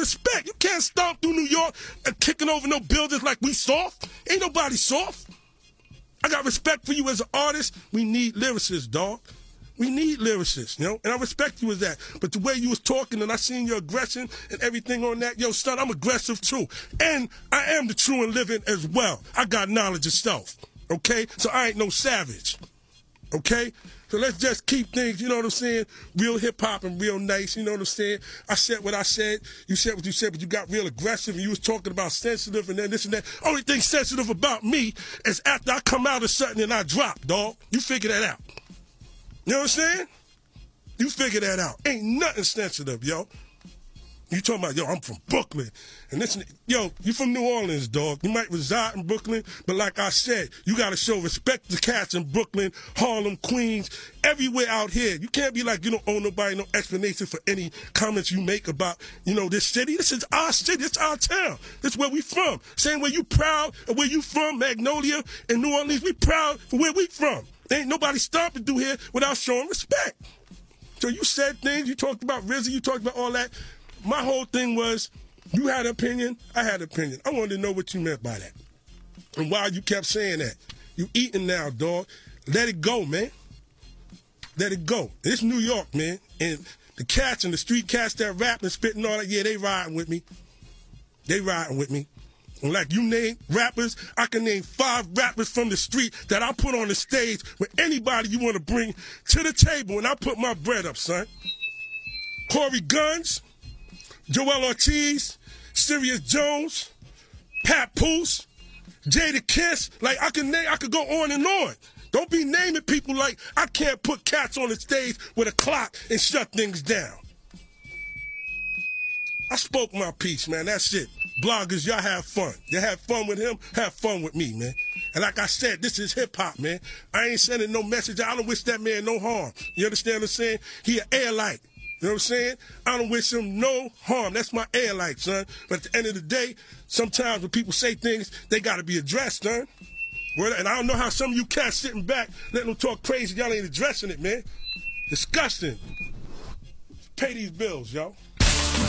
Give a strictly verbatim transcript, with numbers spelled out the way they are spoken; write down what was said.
respect. You can't stomp through New York and kicking over no buildings like we soft. Ain't nobody soft. I got respect for you as an artist. We need lyricists, dog. We need lyricists, you know, and I respect you as that. But the way you was talking and I seen your aggression and everything on that, yo, son, I'm aggressive too. And I am the true and living as well. I got knowledge of self, okay? So I ain't no savage, okay? So let's just keep things, you know what I'm saying, real hip-hop and real nice, you know what I'm saying? I said what I said, you said what you said, but you got real aggressive and you was talking about sensitive and then this and that. Only thing sensitive about me is after I come out of something and I drop, dog. You figure that out. You know what I'm saying? You figure that out. Ain't nothing sensitive, yo. You talking about, yo, I'm from Brooklyn. And this, yo, you from New Orleans, dog. You might reside in Brooklyn, but like I said, you got to show respect to cats in Brooklyn, Harlem, Queens, everywhere out here. You can't be like you don't owe nobody no explanation for any comments you make about, you know, this city. This is our city. This is our town. This is where we from. Same way you proud of where you from, Magnolia and New Orleans. We proud for where we from. Ain't nobody stopping through here without showing respect. So you said things, you talked about R Z A, you talked about all that. My whole thing was, you had an opinion, I had an opinion. I wanted to know what you meant by that. And why you kept saying that. You eating now, dog. Let it go, man. Let it go. It's New York, man. And the cats and the street cats that rap and spitting all that, yeah, they riding with me. They riding with me. And like you name rappers, I can name five rappers from the street that I put on the stage with anybody you want to bring to the table, and I put my bread up, son. Corey Guns, Joel Ortiz, Sirius Jones, Pat Poose, Jada Kiss. Like I can name, I could go on and on. Don't be naming people like I can't put cats on the stage with a clock and shut things down. I spoke my piece, man. That's it. Bloggers, y'all have fun. You have fun with him, have fun with me, man. And like I said, this is hip-hop, man. I ain't sending no message. I don't wish that man no harm. You understand what I'm saying? He an airlight. You know what I'm saying? I don't wish him no harm. That's my airlight, son. But at the end of the day, sometimes when people say things, they got to be addressed, son. And I don't know how some of you cats sitting back, letting them talk crazy, y'all ain't addressing it, man. Disgusting. Pay these bills, y'all.